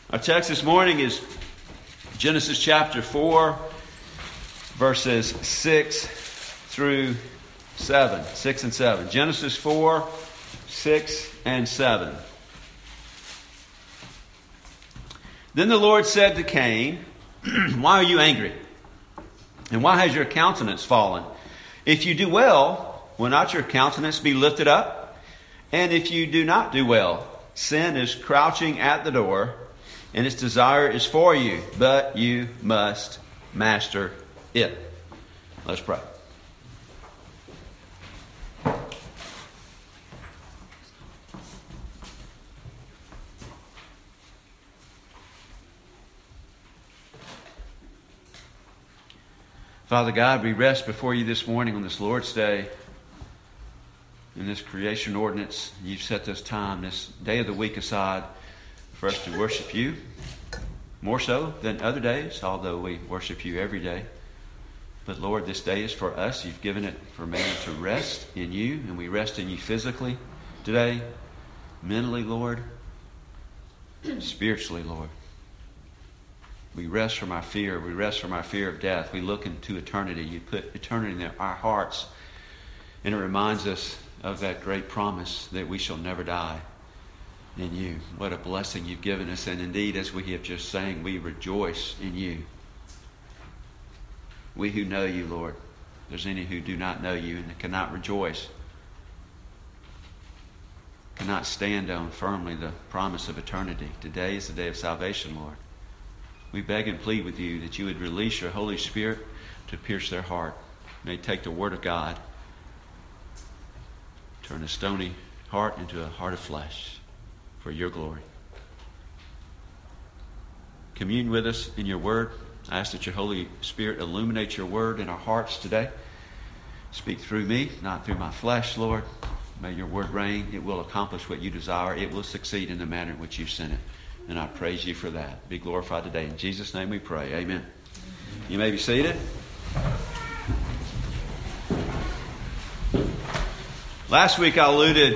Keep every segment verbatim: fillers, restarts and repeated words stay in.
Our text this morning is Genesis chapter four, verses six through seven. six and seven. Genesis four, six and seven. Then the Lord said to Cain, "Why are you angry? And why has your countenance fallen? If you do well, will not your countenance be lifted up? And if you do not do well, sin is crouching at the door, and its desire is for you, but you must master it." Let's pray. Father God, we rest before you this morning on this Lord's Day. In this creation ordinance, you've set this time, this day of the week aside for us to worship you. More so than other days, although we worship you every day. But Lord, this day is for us. You've given it for man to rest in you, and we rest in you physically today, mentally, Lord, spiritually, Lord. We rest from our fear. We rest from our fear of death. We look into eternity. You put eternity in our hearts, and it reminds us of that great promise that we shall never die in you. What a blessing you've given us. And indeed, as we have just sang, we rejoice in you. We who know you, Lord. There's any who do not know you and cannot rejoice, cannot stand on firmly the promise of eternity. Today is the day of salvation, Lord. We beg and plead with you that you would release your Holy Spirit to pierce their heart. May take the word of God, turn a stony heart into a heart of flesh for your glory. Commune with us in your word. I ask that your Holy Spirit illuminate your word in our hearts today. Speak through me, not through my flesh, Lord. May your word reign. It will accomplish what you desire. It will succeed in the manner in which you sent it. And I praise you for that. Be glorified today. In Jesus' name we pray. Amen. You may be seated. Last week I alluded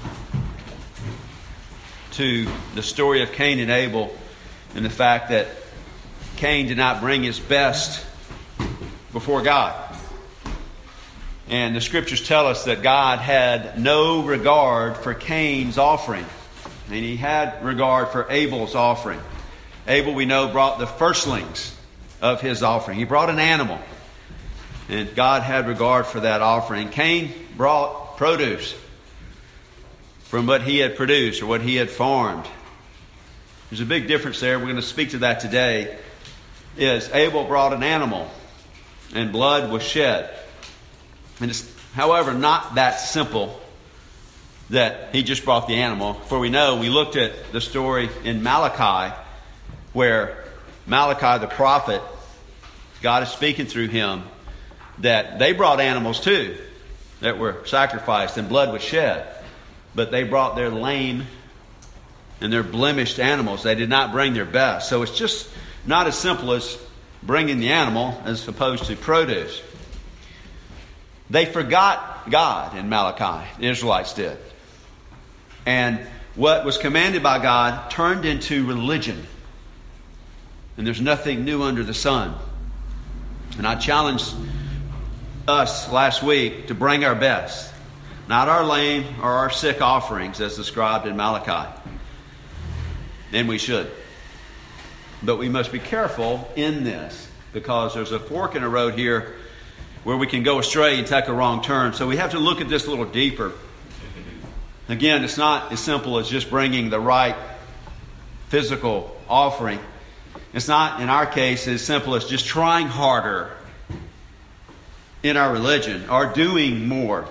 to the story of Cain and Abel and the fact that Cain did not bring his best before God. And the scriptures tell us that God had no regard for Cain's offering. And he had regard for Abel's offering. Abel, we know, brought the firstlings of his offering. He brought an animal. And God had regard for that offering. Cain brought produce from what he had produced or what he had farmed. There's a big difference there. We're going to speak to that today. Is Abel brought an animal and blood was shed. And it's, however, not that simple that he just brought the animal. For we know, we looked at the story in Malachi where Malachi the prophet, God is speaking through him, that they brought animals too that were sacrificed and blood was shed. But they brought their lame and their blemished animals. They did not bring their best. So it's just not as simple as bringing the animal as opposed to produce. They forgot God in Malachi. The Israelites did. And what was commanded by God turned into religion. And there's nothing new under the sun. And I challenged us last week to bring our best. Not our lame or our sick offerings as described in Malachi. And we should. But we must be careful in this because there's a fork in the road here where we can go astray and take a wrong turn. So we have to look at this a little deeper. Again, it's not as simple as just bringing the right physical offering. It's not, in our case, as simple as just trying harder in our religion or doing more.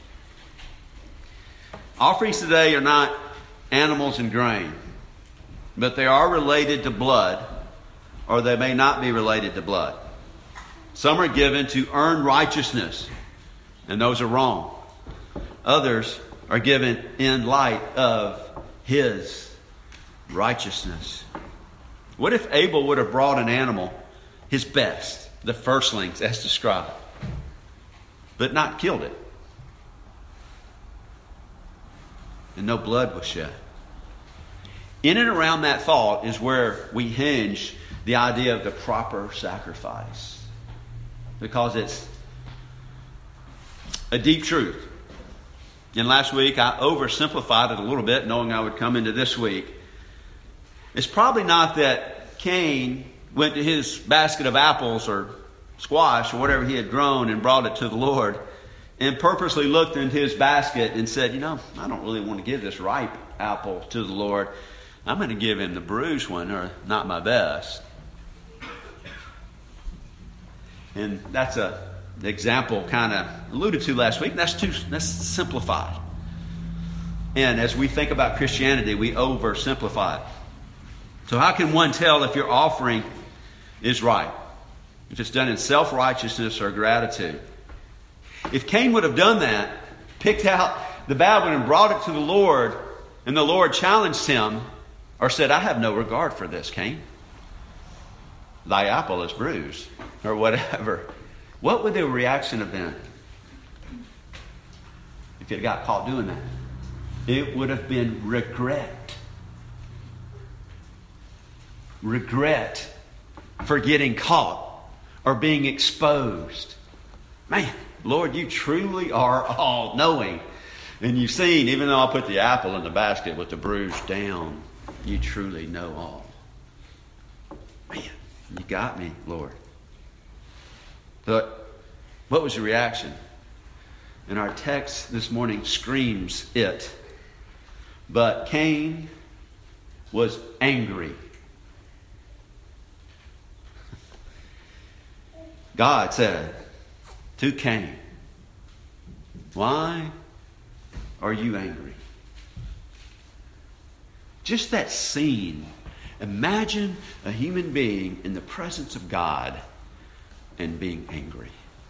Offerings today are not animals and grain, but they are related to blood, or they may not be related to blood. Some are given to earn righteousness, and those are wrong. Others are given in light of his righteousness. What if Abel would have brought an animal, his best, the firstlings as described, but not killed it? And no blood was shed. In and around that thought is where we hinge the idea of the proper sacrifice. Because it's a deep truth. And last week I oversimplified it a little bit, knowing I would come into this week. It's probably not that Cain went to his basket of apples or squash or whatever he had grown and brought it to the Lord and purposely looked into his basket and said, you know, I don't really want to give this ripe apple to the Lord. I'm going to give him the bruised one, or not my best. And that's a the example kind of alluded to last week. That's too that's simplified. And as we think about Christianity, we oversimplify it. So how can one tell if your offering is right? If it's done in self-righteousness or gratitude? If Cain would have done that, picked out the bad one and brought it to the Lord, and the Lord challenged him or said, I have no regard for this, Cain. Thy apple is bruised, or whatever. What would the reaction have been if you got caught doing that? It would have been regret. Regret for getting caught or being exposed. Man, Lord, you truly are all-knowing. And you've seen, even though I put the apple in the basket with the bruise down, you truly know all. Man, you got me, Lord. But what was the reaction? And our text this morning screams it. But Cain was angry. God said to Cain, why are you angry? Just that scene. Imagine a human being in the presence of God and being angry.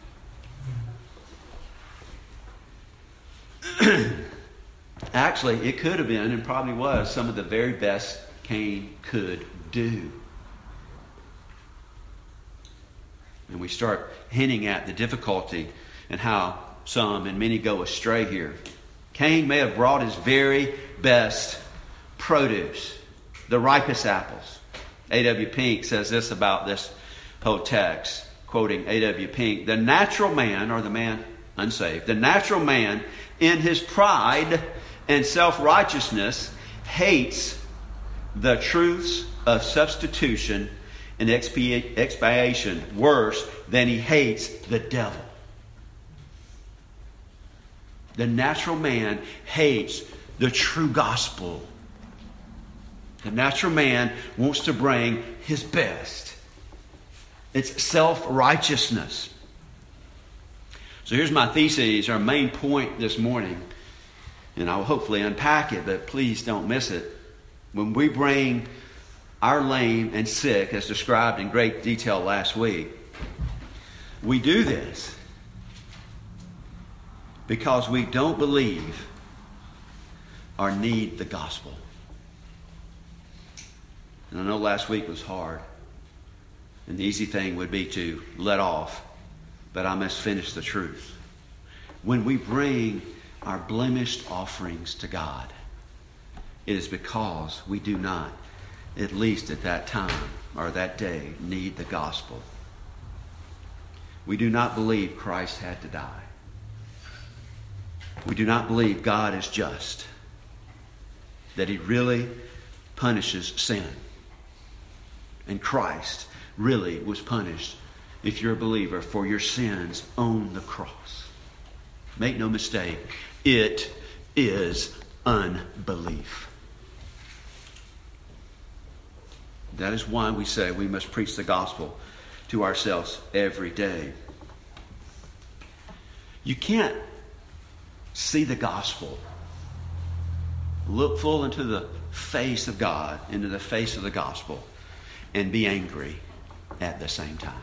Actually, it could have been, and probably was, some of the very best Cain could do. And we start hinting at the difficulty and how some and many go astray here. Cain may have brought his very best produce, the ripest apples. A W Pink says this about this whole text, quoting A W Pink, the natural man, or the man unsaved, the natural man in his pride and self-righteousness hates the truths of substitution and expia- expiation worse than he hates the devil. The natural man hates the true gospel. The natural man wants to bring his best. It's self-righteousness. So here's my thesis, our main point this morning. And I'll hopefully unpack it, but please don't miss it. When we bring our lame and sick, as described in great detail last week, we do this because we don't believe or need the gospel. And I know last week was hard. And the easy thing would be to let off. But I must finish the truth. When we bring our blemished offerings to God, it is because we do not, at least at that time or that day, need the gospel. We do not believe Christ had to die. We do not believe God is just, that He really punishes sin. And Christ really was punished, if you're a believer, for your sins on the cross. Make no mistake, it is unbelief. That is why we say we must preach the gospel to ourselves every day. You can't see the gospel, look full into the face of God, into the face of the gospel, and be angry at the same time.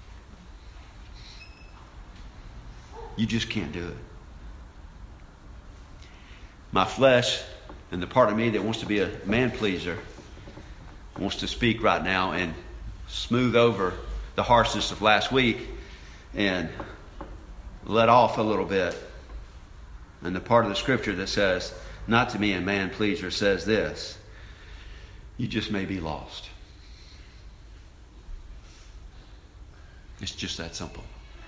You just can't do it. My flesh and the part of me that wants to be a man pleaser wants to speak right now and smooth over the harshness of last week and let off a little bit. And the part of the scripture that says, not to be a man pleaser, says this: You just may be lost. It's just that simple.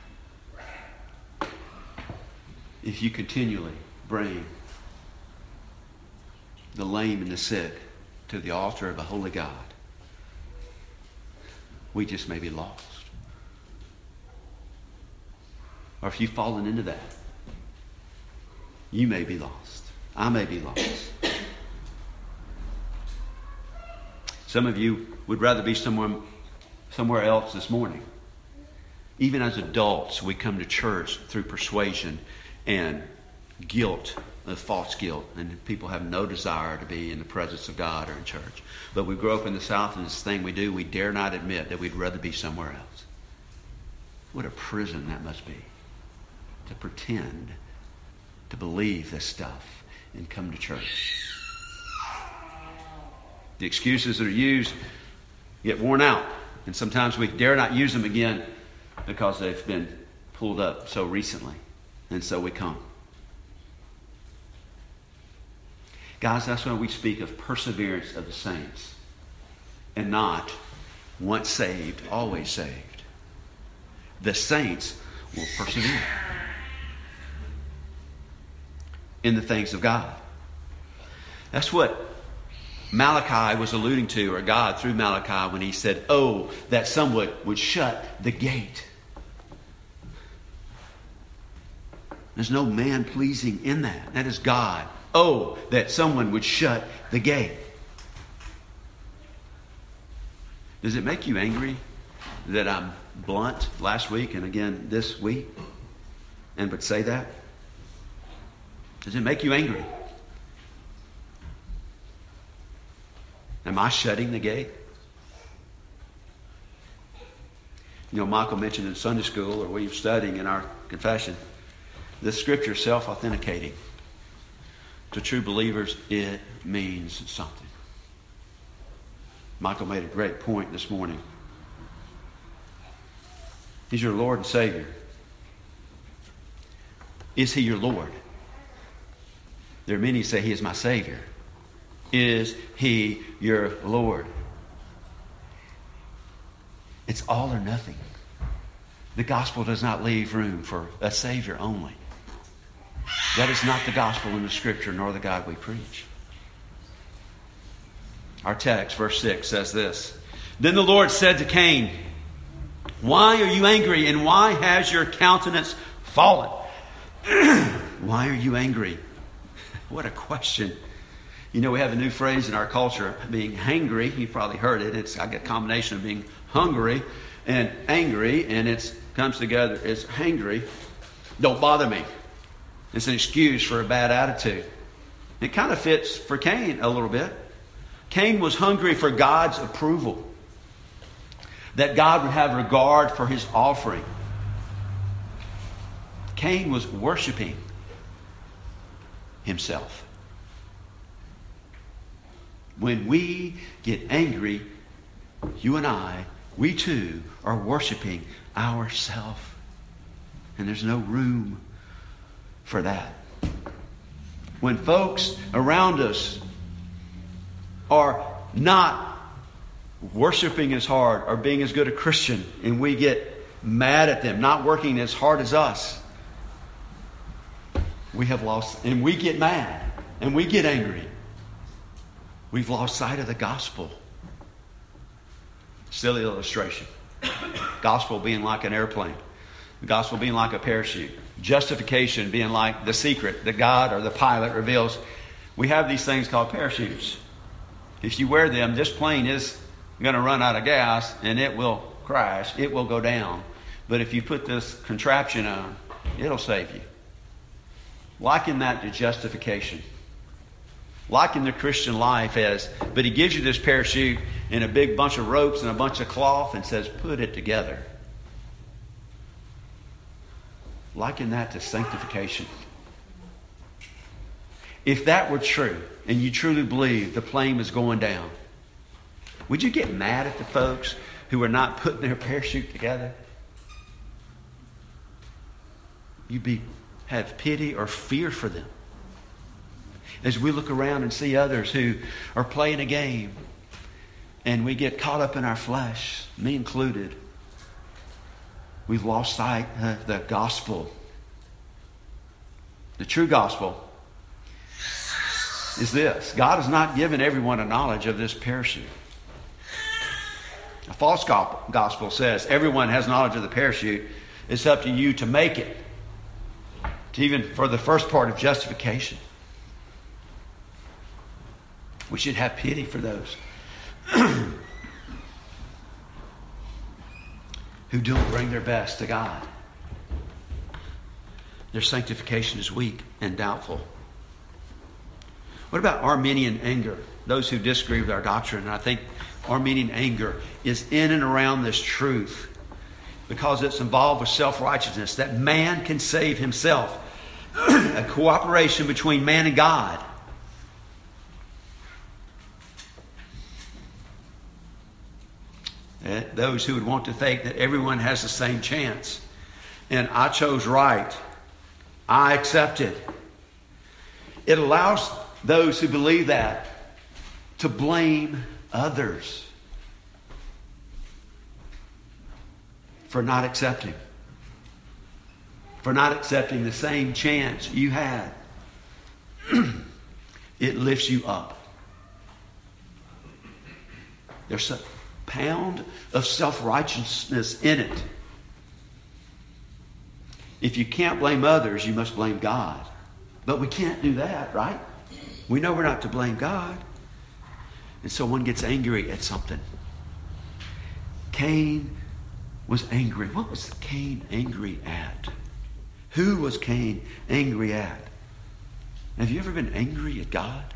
If you continually bring the lame and the sick to the altar of a holy God, we just may be lost. Or if you've fallen into that, you may be lost. I may be lost. Some of you would rather be somewhere, somewhere else this morning. Even as adults, we come to church through persuasion and guilt, a false guilt, and people have no desire to be in the presence of God or in church. But we grow up in the South, and this thing we do, we dare not admit that we'd rather be somewhere else. What a prison that must be, to pretend to believe this stuff and come to church. The excuses that are used get worn out, and sometimes we dare not use them again because they've been pulled up so recently. And so we come. Guys, that's why we speak of perseverance of the saints and not once saved, always saved. The saints will persevere in the things of God. That's what Malachi was alluding to, or God through Malachi, when he said, oh, that someone would shut the gate. There's no man pleasing in that. That is God. Oh, that someone would shut the gate. Does it make you angry that I'm blunt last week and again this week and would say that? Does it make you angry? Am I shutting the gate? You know, Michael mentioned in Sunday school, or we were studying in our confession, this scripture is self-authenticating. To true believers, it means something. Michael made a great point this morning. He's your Lord and Savior. Is He your Lord? There are many who say He is my Savior. Is He your Lord? It's all or nothing. The gospel does not leave room for a Savior only. That is not the gospel in the Scripture, nor the God we preach. Our text, verse six, says this. Then the Lord said to Cain, why are you angry, and why has your countenance fallen? Why are you angry? What a question. You know, we have a new phrase in our culture, being hangry. You've probably heard it. It's I get a combination of being hungry and angry, and it comes together. It's hangry. Don't bother me. It's an excuse for a bad attitude. It kind of fits for Cain a little bit. Cain was hungry for God's approval, that God would have regard for his offering. Cain was worshiping himself. When we get angry, you and I, we too are worshiping ourselves. And there's no room for that. When folks around us are not worshiping as hard or being as good a Christian, and we get mad at them, not working as hard as us, we have lost, and we get mad, and we get angry. We've lost sight of the gospel. Silly illustration. Gospel being like an airplane. The gospel being like a parachute. Justification being like the secret that God or the pilot reveals. We have these things called parachutes. If you wear them, this plane is going to run out of gas and it will crash. It will go down. But if you put this contraption on, it'll save you. Liken that to justification. Liken the Christian life as, but He gives you this parachute and a big bunch of ropes and a bunch of cloth and says, put it together. Liken that to sanctification. If that were true, and you truly believe the plane was going down, would you get mad at the folks who are not putting their parachute together? You'd be have pity or fear for them. As we look around and see others who are playing a game, and we get caught up in our flesh, me included, we've lost sight of the gospel. The true gospel is this: God has not given everyone a knowledge of this parachute. A false gospel says everyone has knowledge of the parachute. It's up to you to make it, to even for the first part of justification. We should have pity for those who don't bring their best to God. Their sanctification is weak and doubtful. What about Arminian anger? Those who disagree with our doctrine. And I think Arminian anger is in and around this truth because it's involved with self-righteousness, that man can save himself. A cooperation between man and God. Those who would want to think that everyone has the same chance. And I chose right. I accept it. It allows those who believe that to blame others for not accepting. For not accepting the same chance you had. It lifts you up. There's a pound of self-righteousness in it. If you can't blame others, you must blame God. But we can't do that, right? We know we're not to blame God. And so one gets angry at something. Cain was angry. What was Cain angry at? Who was Cain angry at? Have you ever been angry at God?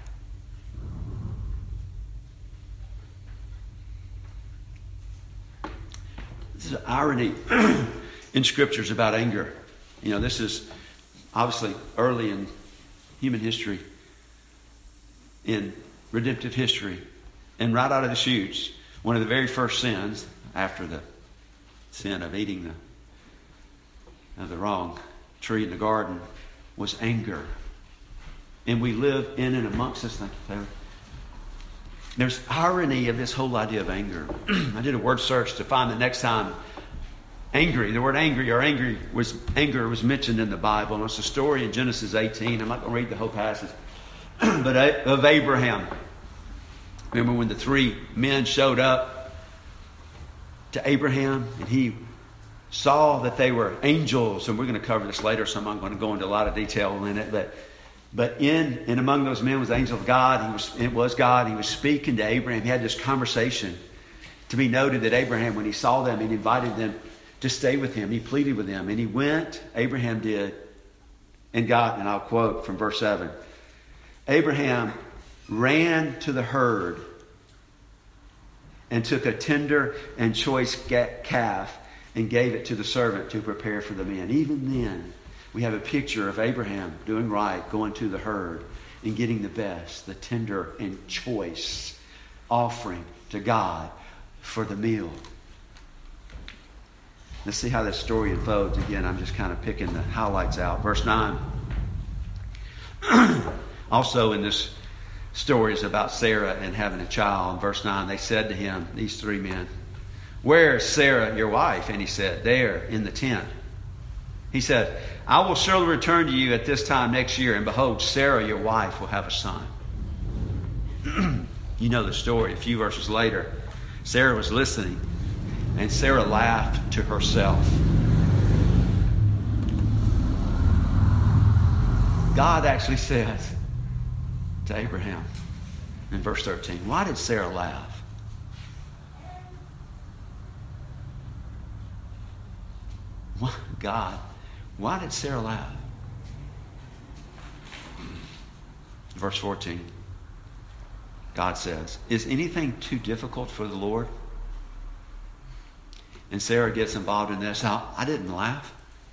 This is an irony in scriptures about anger. You know, this is obviously early in human history, in redemptive history, and right out of the chutes, one of the very first sins after the sin of eating the, of the wrong tree in the garden was anger. And we live in and amongst us. Thank you, Taylor. There's irony of this whole idea of anger. I did a word search to find the next time angry, the word angry or angry was anger was mentioned in the Bible. And it's a story in Genesis eighteen. I'm not going to read the whole passage, but of Abraham. Remember when the three men showed up to Abraham and he saw that they were angels, and we're going to cover this later, so I'm not going to go into a lot of detail in it, but But in and among those men was the angel of God. He was, it was God. He was speaking to Abraham. He had this conversation. To be noted that Abraham, when he saw them, he invited them to stay with him. He pleaded with them. And he went, Abraham did, and got, and I'll quote from verse seven. Abraham ran to the herd and took a tender and choice calf and gave it to the servant to prepare for the men. Even then, we have a picture of Abraham doing right, going to the herd and getting the best, the tender and choice offering to God for the meal. Let's see how this story unfolds. Again, I'm just kind of picking the highlights out. Verse nine. Also in this story is about Sarah and having a child. In verse nine, they said to him, these three men, "Where is Sarah, your wife?" And he said, "There, in the tent." He said, "I will surely return to you at this time next year, and behold, Sarah, your wife, will have a son." You know the story. A few verses later, Sarah was listening, and Sarah laughed to herself. God actually says to Abraham in verse thirteen, why did Sarah laugh? God, why did Sarah laugh? Verse fourteen, God says, "Is anything too difficult for the Lord?" And Sarah gets involved in this. Now, I didn't laugh.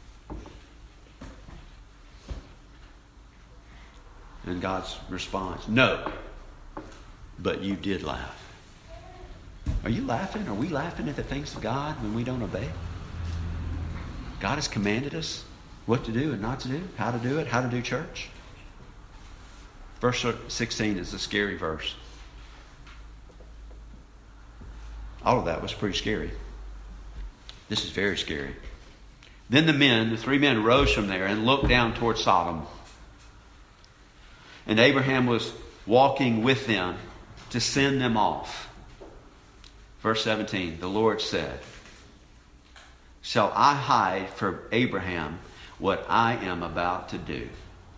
And God's response, "No, but you did laugh." Are you laughing? Are we laughing at the things of God when we don't obey? God has commanded us what to do and not to do, how to do it, how to do church. Verse sixteen is a scary verse. All of that was pretty scary. This is very scary. Then the men, the three men, rose from there and looked down toward Sodom. And Abraham was walking with them to send them off. Verse seventeen, the Lord said, shall I hide from Abraham what I am about to do?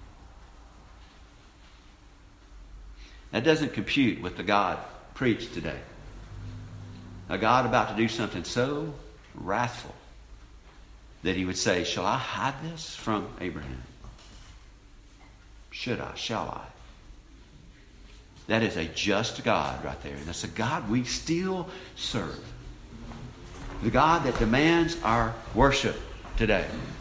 That doesn't compute with the God preached today. A God about to do something so wrathful that he would say, shall I hide this from Abraham? Should I? Shall I? That is a just God right there. And that's a God we still serve. The God that demands our worship today.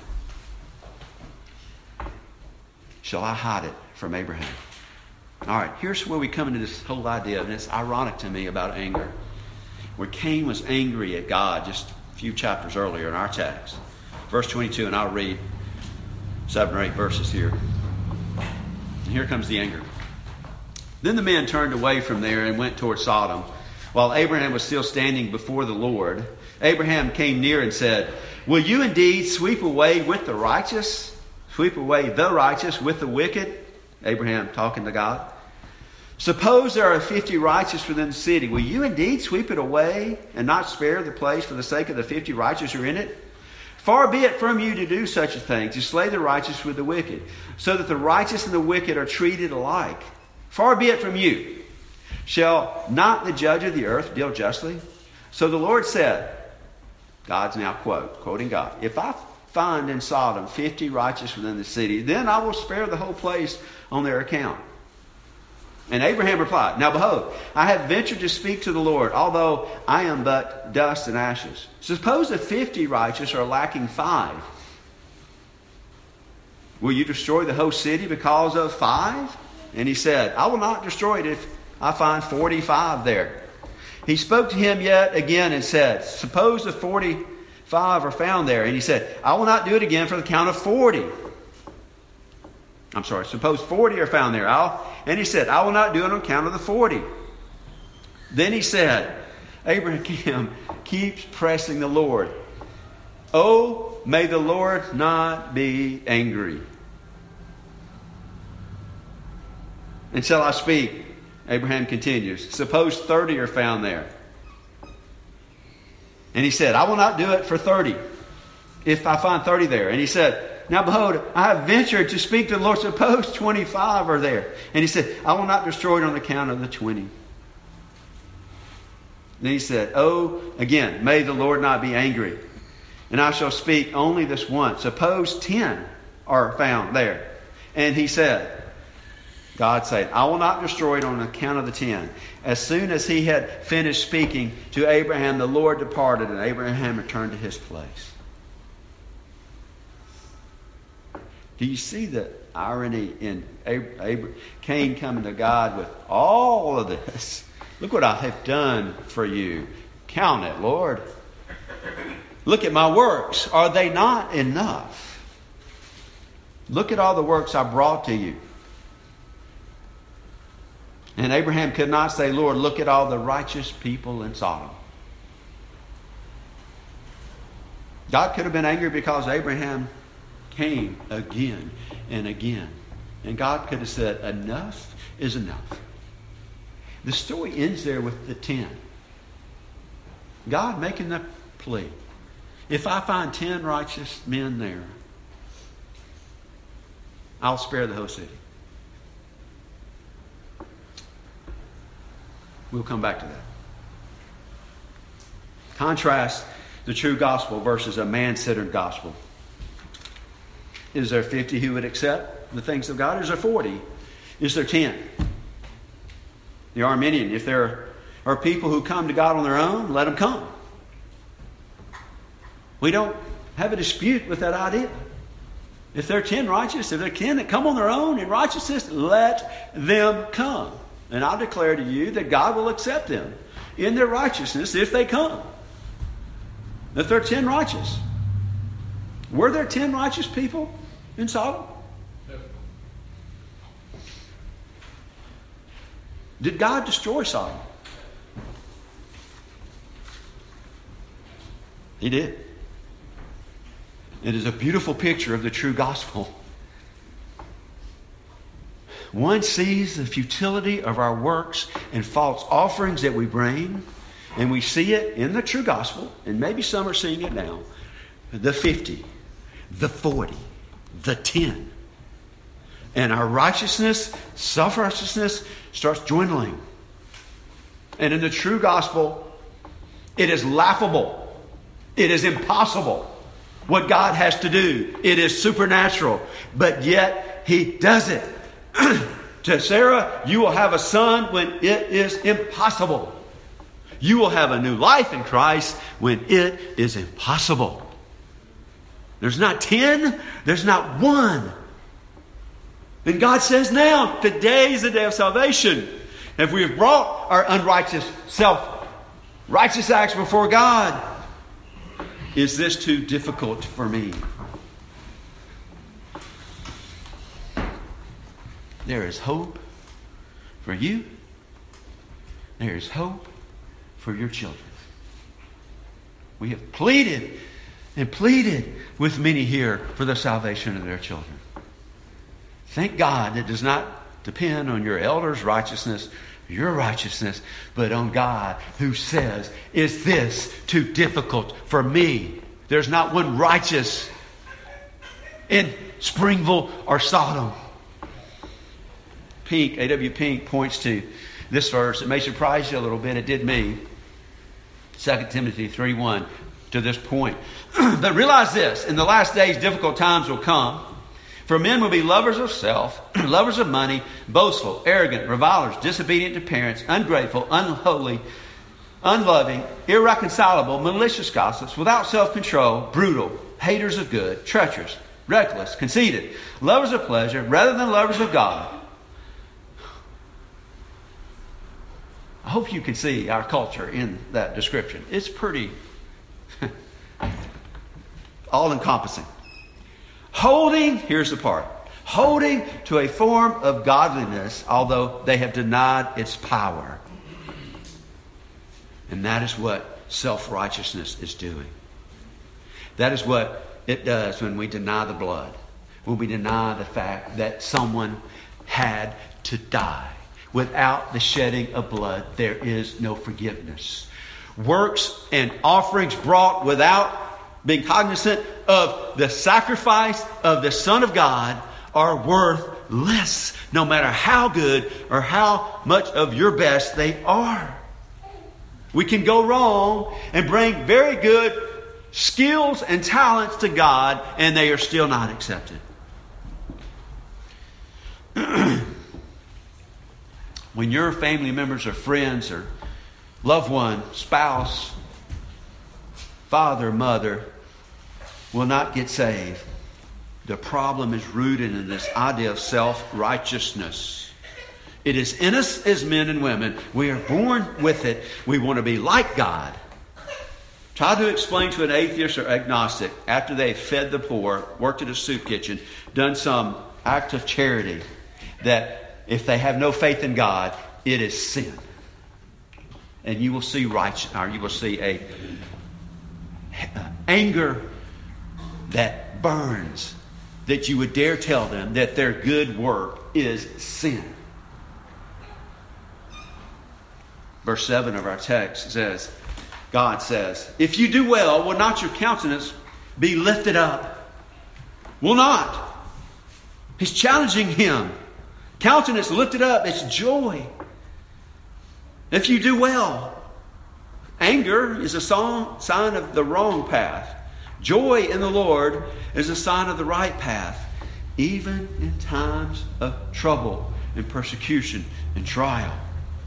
Shall I hide it from Abraham? All right, here's where we come into this whole idea, and it's ironic to me about anger. Where Cain was angry at God just a few chapters earlier in our text. Verse twenty-two, and I'll read seven or eight verses here. And here comes the anger. Then the men turned away from there and went toward Sodom, while Abraham was still standing before the Lord. Abraham came near and said, will you indeed sweep away with the righteous? Sweep away the righteous with the wicked? Abraham talking to God. Suppose there are fifty righteous within the city. Will you indeed sweep it away and not spare the place for the sake of the fifty righteous who are in it? Far be it from you to do such a thing, to slay the righteous with the wicked, so that the righteous and the wicked are treated alike. Far be it from you. Shall not the judge of the earth deal justly? So the Lord said, God's now quote, quoting God, if I find in Sodom fifty righteous within the city, then I will spare the whole place on their account. And Abraham replied, now behold, I have ventured to speak to the Lord, although I am but dust and ashes. Suppose the fifty righteous are lacking five. Will you destroy the whole city because of five? And he said, I will not destroy it if I find forty-five there. He spoke to him yet again and said, suppose the forty-five are found there. And he said, I will not do it again for the count of forty. I'm sorry, suppose forty are found there. I'll, and he said, I will not do it on account of the forty. Then he said, Abraham keeps pressing the Lord. Oh, may the Lord not be angry. And shall I speak? Abraham continues. Suppose thirty are found there. And he said, I will not do it for thirty, if I find thirty there. And he said, now behold, I have ventured to speak to the Lord. Suppose twenty-five are there. And he said, I will not destroy it on account of the twenty. Then he said, oh, again, may the Lord not be angry. And I shall speak only this once. Suppose ten are found there. And he said, God said, I will not destroy it on account of the ten. As soon as he had finished speaking to Abraham, the Lord departed, and Abraham returned to his place. Do you see the irony in Ab- Ab- Cain coming to God with all of this? Look what I have done for you. Count it, Lord. Look at my works. Are they not enough? Look at all the works I brought to you. And Abraham could not say, Lord, look at all the righteous people in Sodom. God could have been angry because Abraham came again and again. And God could have said, enough is enough. The story ends there with the ten. God making the plea. If I find ten righteous men there, I'll spare the whole city. We'll come back to that. Contrast the true gospel versus a man-centered gospel. Is there fifty who would accept the things of God? Is there forty? Is there ten? The Arminian, if there are people who come to God on their own, let them come. We don't have a dispute with that idea. If there are ten righteous, if there are ten that come on their own in righteousness, let them come. And I declare to you that God will accept them in their righteousness if they come. If there are ten righteous. Were there ten righteous people in Sodom? No. Did God destroy Sodom? He did. It is a beautiful picture of the true gospel. One sees the futility of our works and false offerings that we bring, and we see it in the true gospel, and maybe some are seeing it now. The fifty, the forty, the ten. And our righteousness, self-righteousness, starts dwindling. And in the true gospel, it is laughable. It is impossible what God has to do. It is supernatural. But yet, He does it. To Sarah, you will have a son when it is impossible. You will have a new life in Christ when it is impossible. There's not ten. There's not one. And God says now, today is the day of salvation. If we have brought our unrighteous self-righteous acts before God, is this too difficult for me? There is hope for you. There is hope for your children. We have pleaded and pleaded with many here for the salvation of their children. Thank God it does not depend on your elders' righteousness, your righteousness, but on God who says, is this too difficult for me? There's not one righteous in Springville or Sodom. Pink, A W Pink points to this verse. It may surprise you a little bit. It did me. Second Timothy three one to this point. But realize this, in the last days difficult times will come. For men will be lovers of self, lovers of money, boastful, arrogant, revilers, disobedient to parents, ungrateful, unholy, unloving, irreconcilable, malicious gossips, without self-control, brutal, haters of good, treacherous, reckless, conceited, lovers of pleasure rather than lovers of God. I hope you can see our culture in that description. It's pretty all-encompassing. Holding, here's the part, holding to a form of godliness, although they have denied its power. And that is what self-righteousness is doing. That is what it does when we deny the blood. When we deny the fact that someone had to die. Without the shedding of blood, there is no forgiveness. Works and offerings brought without being cognizant of the sacrifice of the Son of God are worth less, no matter how good or how much of your best they are. We can go wrong and bring very good skills and talents to God, and they are still not accepted. When your family members or friends or loved one, spouse, father, mother will not get saved, the problem is rooted in this idea of self-righteousness. It is in us as men and women. We are born with it. We want to be like God. Try to explain to an atheist or agnostic after they've fed the poor, worked at a soup kitchen, done some act of charity, that if they have no faith in God, it is sin. And you will see righteous, or you will see a anger that burns, that you would dare tell them that their good work is sin. Verse seven of our text says, God says, if you do well, will not your countenance be lifted up? Will not. He's challenging him. Countenance lifted up, it's joy. If you do well, anger is a sign of the wrong path. Joy in the Lord is a sign of the right path, even in times of trouble and persecution and trial.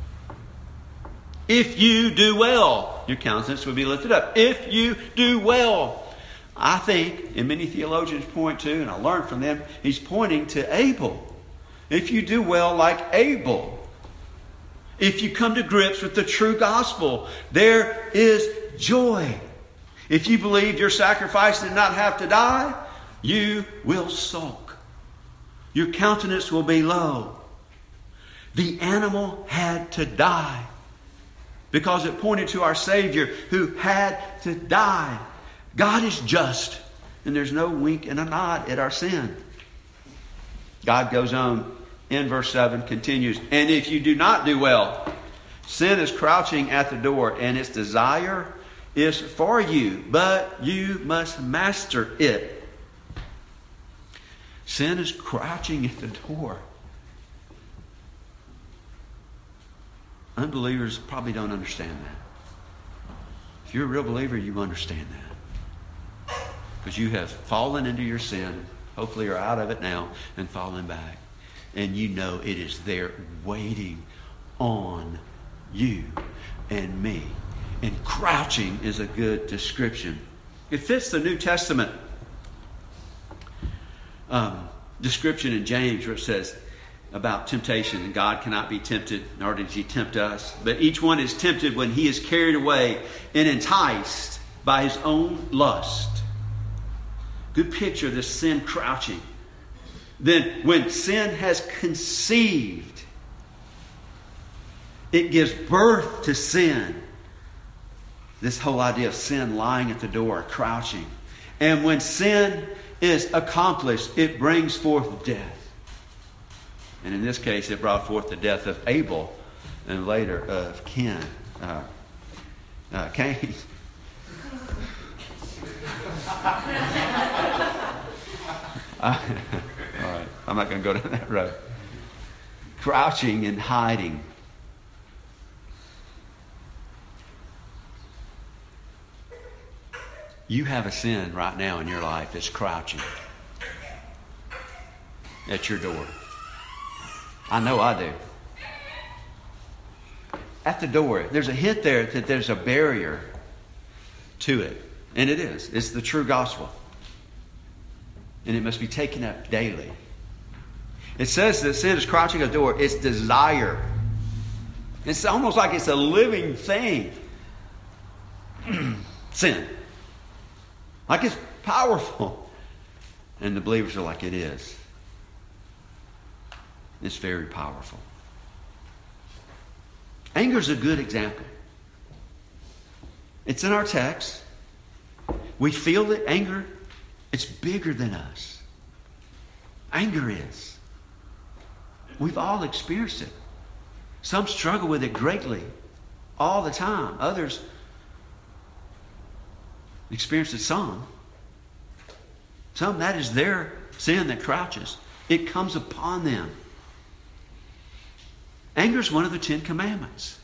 If you do well, your countenance will be lifted up. If you do well. I think, and many theologians point to, and I learned from them, he's pointing to Abel. If you do well like Abel. If you come to grips with the true gospel, there is joy. If you believe your sacrifice did not have to die, you will sulk. Your countenance will be low. The animal had to die because it pointed to our Savior who had to die. God is just, and there's no wink and a nod at our sin. God goes on in verse seven, continues, and if you do not do well, sin is crouching at the door, and its desire is for you, but you must master it. Sin is crouching at the door. Unbelievers probably don't understand that. If you're a real believer, you understand that. Because you have fallen into your sin, hopefully you're out of it now, and fallen back. And you know it is there waiting on you and me. And crouching is a good description. It fits the New Testament um, description in James where it says about temptation, and God cannot be tempted, nor does he tempt us. But each one is tempted when he is carried away and enticed by his own lust. Good picture of this sin crouching. Then when sin has conceived, it gives birth to sin. This whole idea of sin lying at the door, crouching. And when sin is accomplished, it brings forth death. And in this case, it brought forth the death of Abel and later of Ken, uh, uh, Cain. uh, all right, I'm not going to go down that road. Crouching and hiding. You have a sin right now in your life that's crouching at your door. I know I do. At the door, there's a hint there that there's a barrier to it. And it is. It's the true gospel. And it must be taken up daily. It says that sin is crouching at the door. It's desire. It's almost like it's a living thing. Sin. Like it's powerful. And the believers are like, it is. It's very powerful. Anger is a good example. It's in our text. We feel it. Anger, it's bigger than us. Anger is. We've all experienced it. Some struggle with it greatly all the time. Others experience it some. Some, that is their sin that crouches. It comes upon them. Anger is one of the Ten Commandments.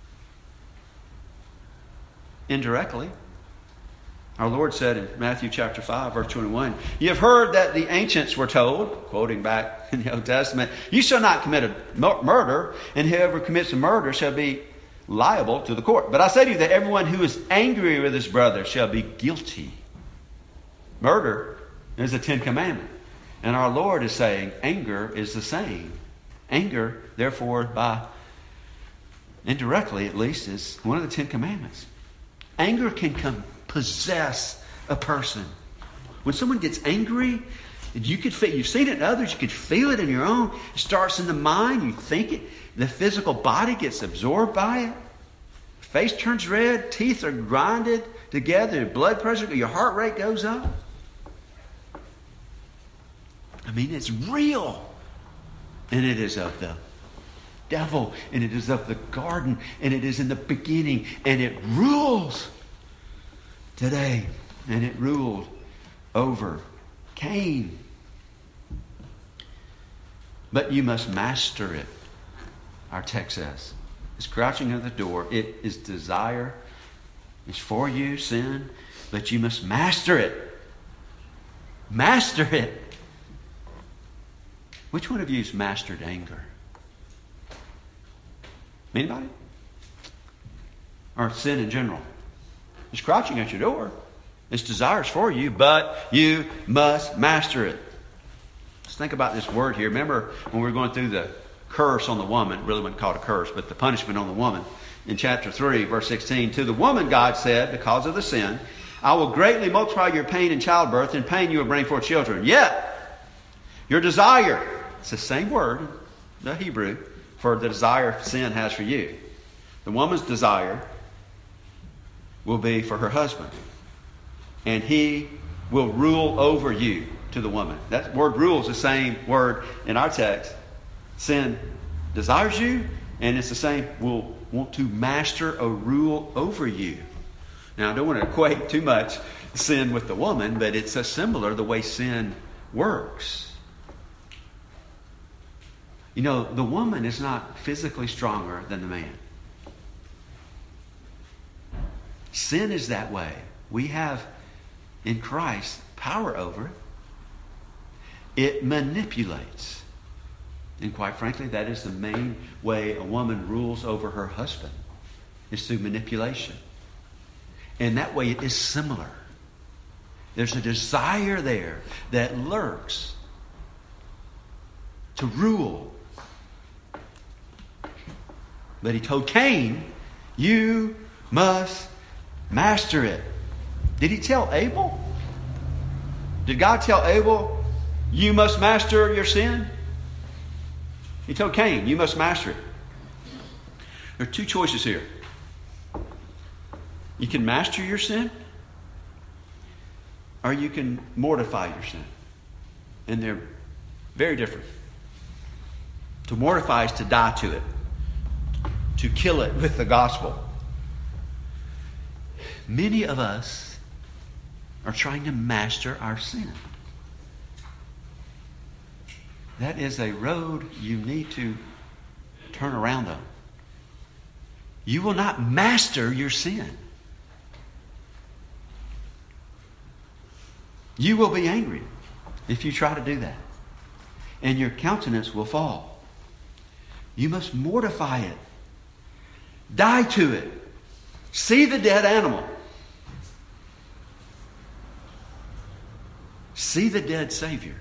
Indirectly. Our Lord said in Matthew chapter five, verse twenty-one, you have heard that the ancients were told, quoting back in the Old Testament, you shall not commit a murder, and whoever commits a murder shall be liable to the court. But I say to you that everyone who is angry with his brother shall be guilty. Murder is a Ten Commandment. And our Lord is saying anger is the same. Anger, therefore, by indirectly at least, is one of the Ten Commandments. Anger can come possess a person. When someone gets angry, you could feel, you've seen it in others, you could feel it in your own. It starts in the mind, you think it, the physical body gets absorbed by it. Face turns red, teeth are grinded together, blood pressure, your heart rate goes up. I mean, it's real. And it is of the devil, and it is of the garden, and it is in the beginning, and it rules today, and it ruled over Cain. But you must master it, our text says. It's crouching at the door. It is desire. It's for you, sin, but you must master it. Master it. Which one of you has mastered anger? Anybody? Or sin in general? It's crouching at your door. Its desires for you, but you must master it. Let's think about this word here. Remember when we were going through the curse on the woman, it really wasn't called a curse, but the punishment on the woman. In chapter three, verse sixteen, to the woman God said, because of the sin, I will greatly multiply your pain in childbirth, and pain you will bring forth children. Yet, your desire, it's the same word, the Hebrew, for the desire sin has for you. The woman's desire will be for her husband. and he will rule over you, to the woman. That word rule is the same word in our text. Sin desires you, and it's the same, will want to master or rule over you. Now, I don't want to equate too much sin with the woman, but it's a similar the way sin works. You know, the woman is not physically stronger than the man. Sin is that way. We have in Christ power over it. It manipulates. And quite frankly, that is the main way a woman rules over her husband, is through manipulation. And that way it is similar. There's a desire there that lurks to rule. But he told Cain, you must master it. Did he tell Abel? Did God tell Abel, you must master your sin? He told Cain, you must master it. There are two choices here. You can master your sin, or you can mortify your sin. And they're very different. To mortify is to die to it, to kill it with the gospel. Many of us are trying to master our sin. That is a road you need to turn around on. You will not master your sin. You will be angry if you try to do that. And your countenance will fall. You must mortify it. Die to it. See the dead animal. See the dead Savior.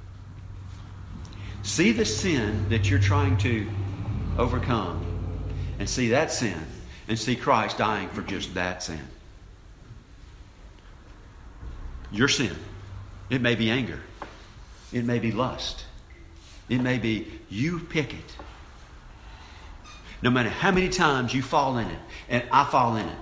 See the sin that you're trying to overcome. And see that sin. And see Christ dying for just that sin. Your sin. It may be anger. It may be lust. It may be you pick it. No matter how many times you fall in it, and I fall in it,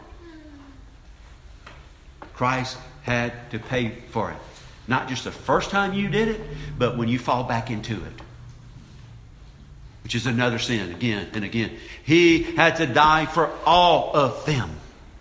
Christ had to pay for it. Not just the first time you did it, but when you fall back into it. Which is another sin again and again. He had to die for all of them.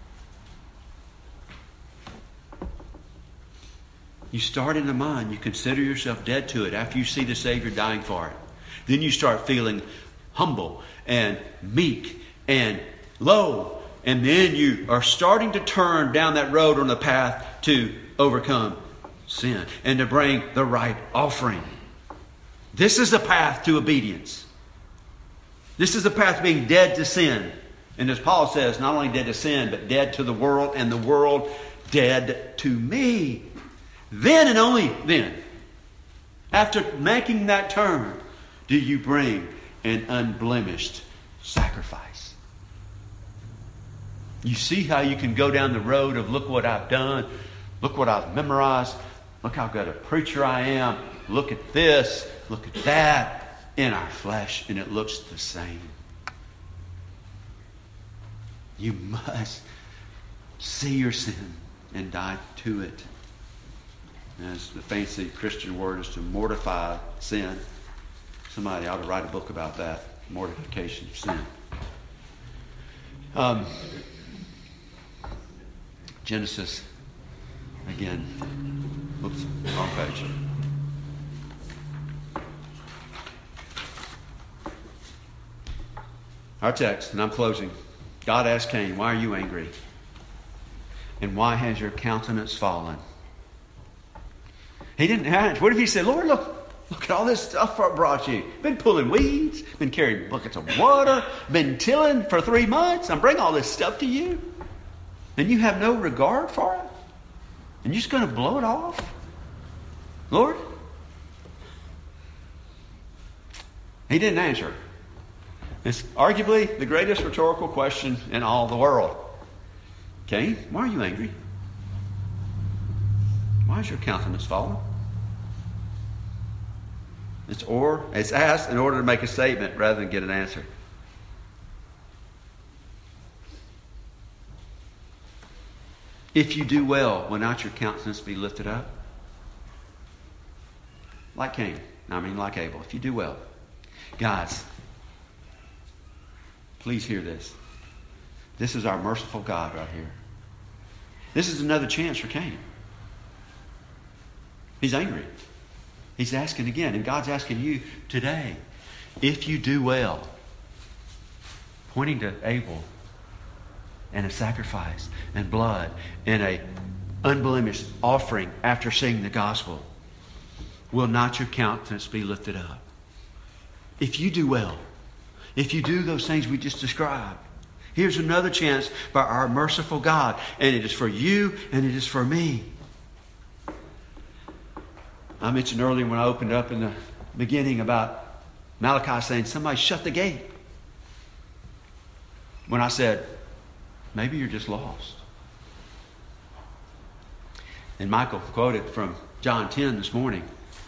You start in the mind, you consider yourself dead to it after you see the Savior dying for it. Then you start feeling humble and meek and low. And then you are starting to turn down that road on the path to overcome sin and to bring the right offering. This is the path to obedience. This is the path to being dead to sin. And as Paul says, not only dead to sin, but dead to the world, and the world dead to me. Then and only then, after making that turn, do you bring an unblemished sacrifice. You see how you can go down the road of look what I've done, look what I've memorized, look how good a preacher I am, look at this, look at that, in our flesh, and it looks the same. You must see your sin and die to it. As the fancy Christian word is to mortify sin. Somebody ought to write a book about that. Mortification of sin. Um, Genesis, again. Oops, wrong page. Our text, and I'm closing. God asked Cain, why are you angry? And why has your countenance fallen? He didn't ask. What if he said, Lord, look, look at all this stuff I brought you. Been pulling weeds, been carrying buckets of water, been tilling for three months. I'm bringing all this stuff to you. And you have no regard for it? And you're just going to blow it off? Lord? He didn't answer. It's arguably the greatest rhetorical question in all the world. Cain, why are you angry? Why is your countenance fallen? It's or it's asked in order to make a statement rather than get an answer. If you do well, will not your countenance be lifted up? Like Cain. I mean, like Abel. If you do well. Guys, please hear this. This is our merciful God right here. This is another chance for Cain. He's angry. He's asking again. And God's asking you today, if you do well, pointing to Abel and a sacrifice and blood and a unblemished offering after seeing the gospel, will not your countenance be lifted up? If you do well, if you do those things we just described, here's another chance by our merciful God. And it is for you and it is for me. I mentioned earlier when I opened up in the beginning about Malachi saying, somebody shut the gate. When I said, maybe you're just lost. And Michael quoted from John ten this morning.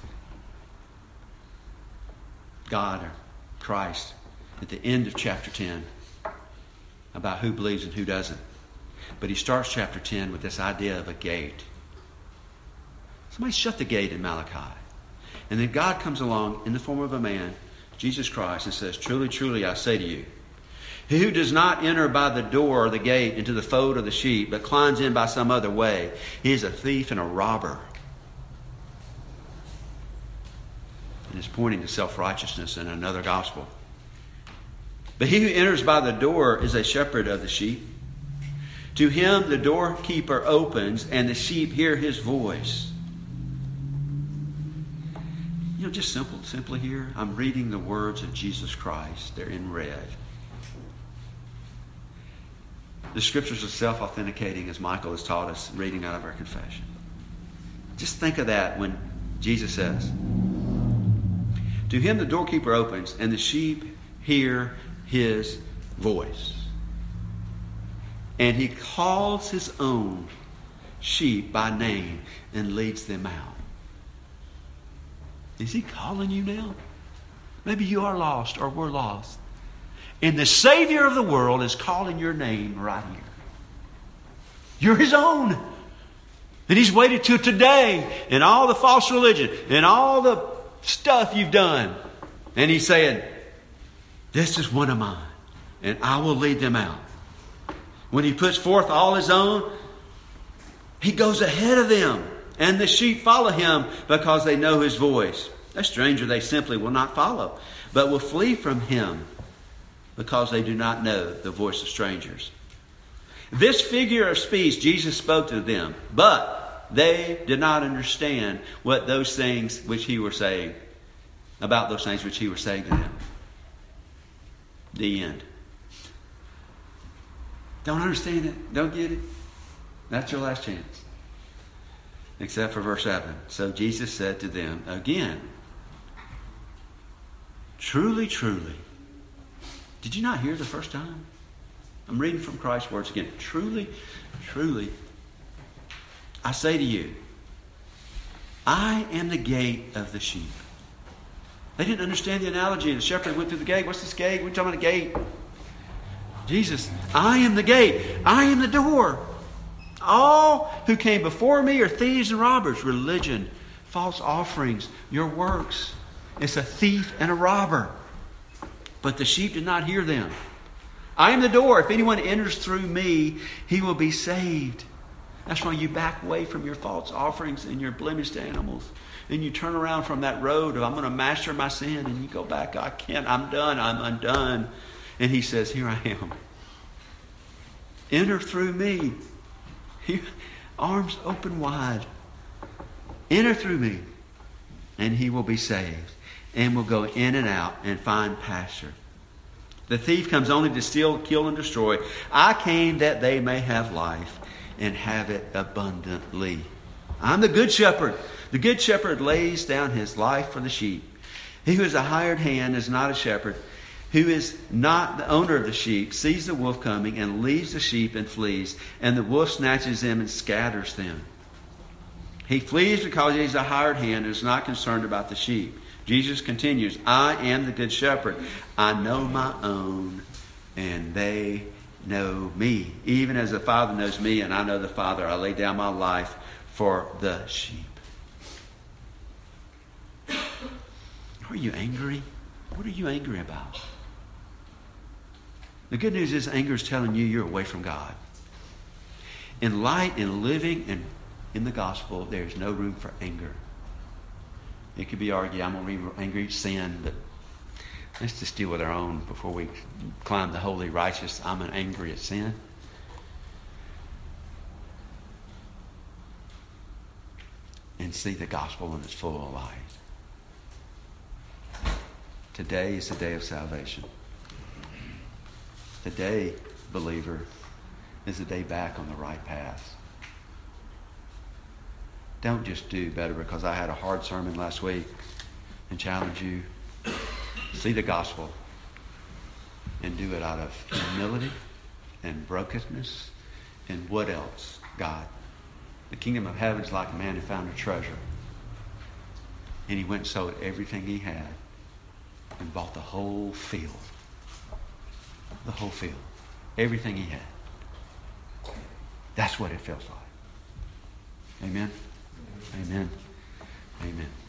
God or Christ at the end of chapter ten about who believes and who doesn't. But he starts chapter ten with this idea of a gate. Somebody shut the gate in Malachi. And then God comes along in the form of a man, Jesus Christ, and says, truly, truly, I say to you, he who does not enter by the door or the gate into the fold of the sheep, but climbs in by some other way, he is a thief and a robber. And it's pointing to self-righteousness in another gospel. But he who enters by the door is a shepherd of the sheep. To him the doorkeeper opens, and the sheep hear his voice. You know, just simple, simply here, I'm reading the words of Jesus Christ. They're in red. The scriptures are self-authenticating, as Michael has taught us, reading out of our confession. Just think of that when Jesus says, to him the doorkeeper opens, and the sheep hear his voice. And he calls his own sheep by name and leads them out. Is he calling you now? Maybe you are lost or we're lost. And the Savior of the world is calling your name right here. You're his own. And he's waited till today in all the false religion and all the stuff you've done. And he's saying, this is one of mine, and I will lead them out. When he puts forth all his own, he goes ahead of them, and the sheep follow him because they know his voice. A stranger they simply will not follow, but will flee from him because they do not know the voice of strangers. This figure of speech Jesus spoke to them, but they did not understand what those things which he was saying, about those things which he was saying to them. The end. Don't understand it? Don't get it? That's your last chance. Except for verse seven. So Jesus said to them again, truly, truly. Did you not hear the first time? I'm reading from Christ's words again. Truly, truly, I say to you, I am the gate of the sheep. They didn't understand the analogy. The shepherd went through the gate. What's this gate? We're talking about a gate. Jesus, I am the gate. I am the door. All who came before me are thieves and robbers. Religion, false offerings, your works. It's a thief and a robber. But the sheep did not hear them. I am the door. If anyone enters through me, he will be saved. That's why you back away from your false offerings and your blemished animals. And you turn around from that road of I'm going to master my sin. And you go back, I can't, I'm done, I'm undone. And he says, here I am. Enter through me. Here, arms open wide. Enter through me. And he will be saved. And will go in and out and find pasture. The thief comes only to steal, kill, and destroy. I came that they may have life and have it abundantly. I'm the good shepherd. The good shepherd lays down his life for the sheep. He who is a hired hand is not a shepherd. Who is not the owner of the sheep sees the wolf coming and leaves the sheep and flees. And the wolf snatches them and scatters them. He flees because he is a hired hand and is not concerned about the sheep. Jesus continues, I am the good shepherd. I know my own, and they know me. Even as the Father knows me and I know the Father, I lay down my life for the sheep. Are you angry? What are you angry about? The good news is anger is telling you you're away from God. In light and living and in the gospel, there's no room for anger. It could be argued, I'm going to be angry at sin, but let's just deal with our own before we climb the holy righteous. I'm an angry at sin. And see the gospel in its full light. Today is the day of salvation. Today, believer, is the day back on the right path. Don't just do better because I had a hard sermon last week and challenge you. See the gospel and do it out of humility and brokenness and what else? God. The kingdom of heaven is like a man who found a treasure. And he went and sold everything he had and bought the whole field. The whole field. Everything he had. That's what it feels like. Amen? Amen. Amen.